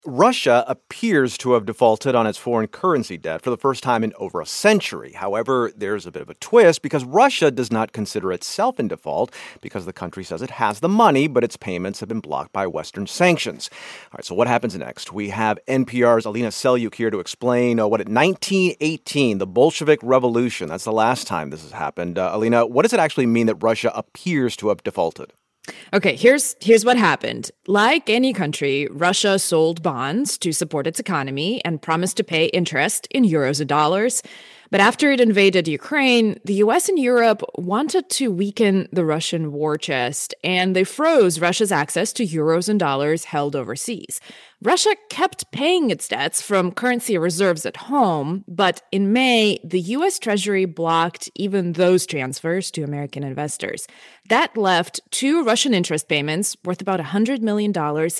Russia appears to have defaulted on its foreign currency debt for the first time in over a century. However, there's a bit of a twist because Russia does not consider itself in default because the country says it has the money, but its payments have been blocked by Western sanctions. All right, so what happens next? We have NPR's Alina Selyukh here to explain what in 1918, the Bolshevik Revolution, that's the last time this has happened. Alina, what does it actually mean that Russia appears to have defaulted? Okay, here's what happened. Like any country, Russia sold bonds to support its economy and promised to pay interest in euros and dollars. But after it invaded Ukraine, the U.S. and Europe wanted to weaken the Russian war chest, and they froze Russia's access to euros and dollars held overseas. Russia kept paying its debts from currency reserves at home, but in May, the U.S. Treasury blocked even those transfers to American investors. That left two Russian interest payments worth about $100 million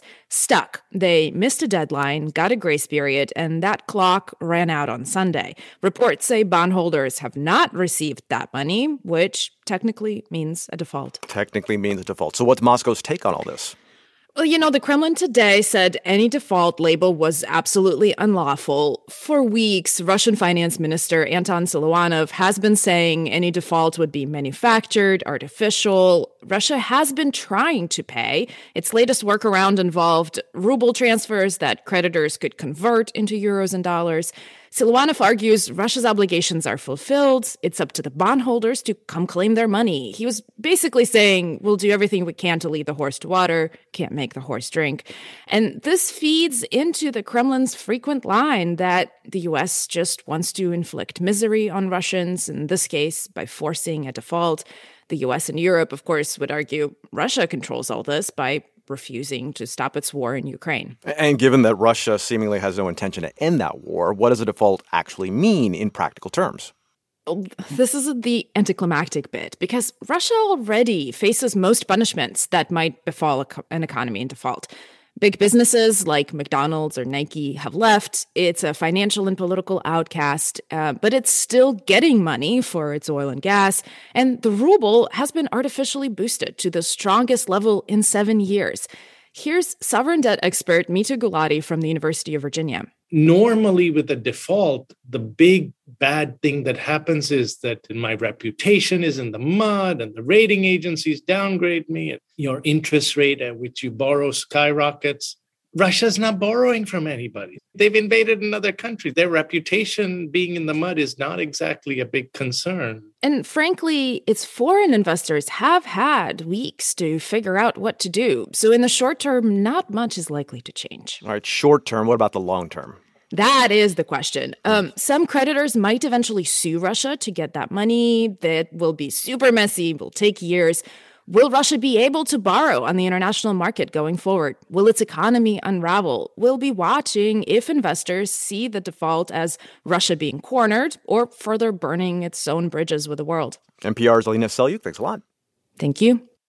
stuck. They missed a deadline, got a grace period, and that clock ran out on Sunday. Reports say bondholders have not received that money, which technically means a default. Technically means a default. So what's Moscow's take on all this? Well, the Kremlin today said any default label was absolutely unlawful. For weeks, Russian Finance Minister Anton Siluanov has been saying any default would be manufactured, artificial. Russia has been trying to pay. Its latest workaround involved ruble transfers that creditors could convert into euros and dollars. Siluanov argues Russia's obligations are fulfilled. It's up to the bondholders to come claim their money. He was basically saying, we'll do everything we can to lead the horse to water, can't make the horse drink. And this feeds into the Kremlin's frequent line that the U.S. just wants to inflict misery on Russians, in this case, by forcing a default. The U.S. and Europe, of course, would argue Russia controls all this by refusing to stop its war in Ukraine. And given that Russia seemingly has no intention to end that war, what does a default actually mean in practical terms? This is the anticlimactic bit, because Russia already faces most punishments that might befall an economy in default. Big businesses like McDonald's or Nike have left. It's a financial and political outcast, but it's still getting money for its oil and gas. And the ruble has been artificially boosted to the strongest level in 7 years. Here's sovereign debt expert Mita Gulati from the University of Virginia. Normally, with a default, the big bad thing that happens is that my reputation is in the mud and the rating agencies downgrade me. Your interest rate at which you borrow skyrockets. Russia's not borrowing from anybody. They've invaded another country. Their reputation being in the mud is not exactly a big concern. And frankly, its foreign investors have had weeks to figure out what to do. So in the short term, not much is likely to change. All right, short term. What about the long term? That is the question. Some creditors might eventually sue Russia to get that money. That will be super messy, will take years. Will Russia be able to borrow on the international market going forward? Will its economy unravel? We'll be watching if investors see the default as Russia being cornered or further burning its own bridges with the world. NPR's Alina Selyukh, thanks a lot. Thank you.